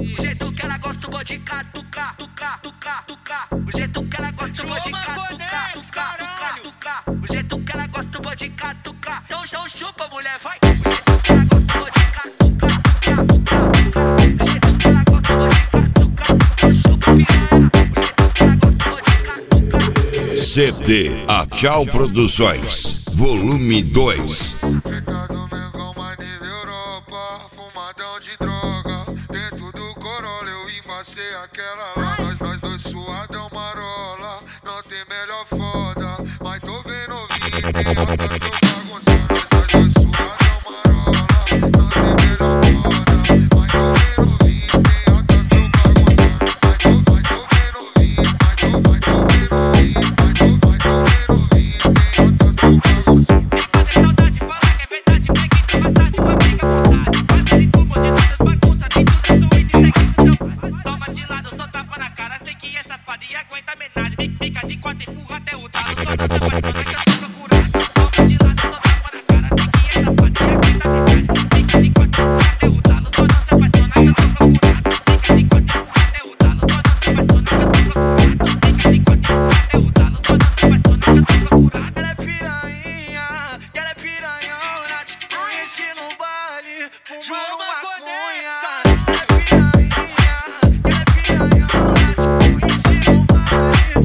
O jeito que ela gosta, eu vou de catucar, tucar, tucar, tucar. O jeito que ela gosta, eu vou de catucar, tucar, tucar, tucar. O jeito que ela gosta, eu vou de catucar. Então chupa, mulher, vai. O jeito que ela gosta, eu vou de catucar, tucar, tucar, tucar. O jeito que ela gosta, eu vou de catucar. Então chupa, piranha. O jeito que ela gosta, eu vou de catucar. CD A Tchau Produções, volume 2. Mercado Mengão, Manilha, Europa, fumadão de droga. Dentro do Corolla eu embacei aquela lá. Nós dois suadão marola, não tem melhor foda. Mas tô bem novinho, tem alta que eu bagunçando. Nós dois suadão marola, não tem melhor foda. Mas tô bem novinho, tem alta que eu bagunçando. Mas tô bem novinho, mas tô bem novinho, mas tô bem novinho, tem alta que eu bagunçando. Sem fazer saudade, fala que é verdade. Pega e tem massagem pra ficar à vontade. Faz ele com você, todas bagunça, tem tudo é sua e de sexo seu pai. Toma de lado, só tapa na cara. Sei que é safada e aguenta metade. Pica de quatro, empurra até o talo. Só não se apaixona que eu tô procurando. Toma de lado, só tapa na cara. Sei que é safada e aguenta metade. Pica de quatro, empurra até o talo. Só não se apaixona que eu tô procurando. Pica de quatro, empurra até o talo. Só não se apaixona que eu tô procurando. Pica de quatro, empurra até o talo. Só não se apaixona que eu tô procurando. Ela é piranha, ela é piranhona. Te conheci no baile, fumando maconha. Ela é piranha, ela é piranhona. Te conheci no baile,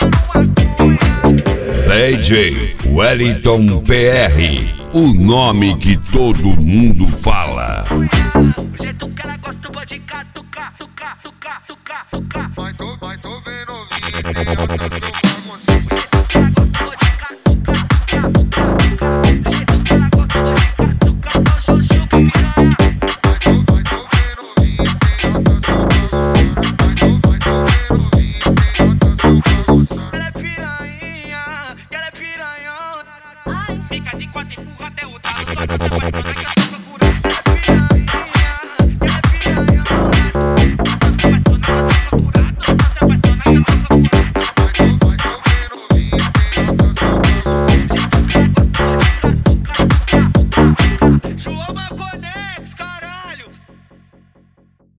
fumando maconha. DJ Wellington PR, o nome que todo mundo fala. O jeito que ela gosta, eu vou de catucar, tucar, tucar, tucar, tucar. Mas tô bem novinho, tem alta que eu bagunçando. O jeito que ela gosta, eu vou de catucar, tucar, tucar, tucar. O jeito que ela gosta, eu vou de catucar. Então chupa, piranha. Mas tô bem novinho, tem alta que eu bagunçando. Mas tô bem novinho, tem alta que eu bagunçando. Ela é piranha, ela é piranhona. Fica de quatro, empurra até o talo. Só não se apaixona que eu